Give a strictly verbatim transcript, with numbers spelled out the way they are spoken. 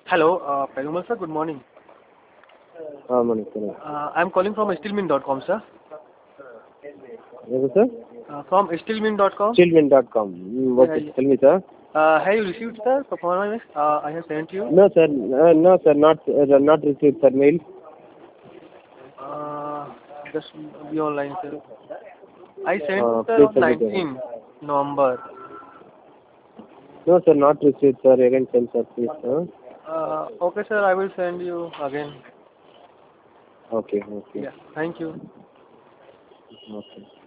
Hello, uh, Perumal sir, good morning. Ah, morning, sir. Uh, I'm calling from stillmin dot com, sir. Yes, sir? Uh, from stillmin dot com. Children dot com. Mm, okay, Yeah, tell me, sir. Uh, have you received, sir, performance? Uh, I have sent you. No, sir. Uh, no, sir. Not uh, not received, sir. Mail. Uh, just be online, sir. I sent, Uh, sir, please on submit it. nineteenth November. No, sir. Not received, sir. Again, send, sir, please. Huh? Uh, okay, sir, I will send you again. Okay, okay, Yeah, thank you. okay.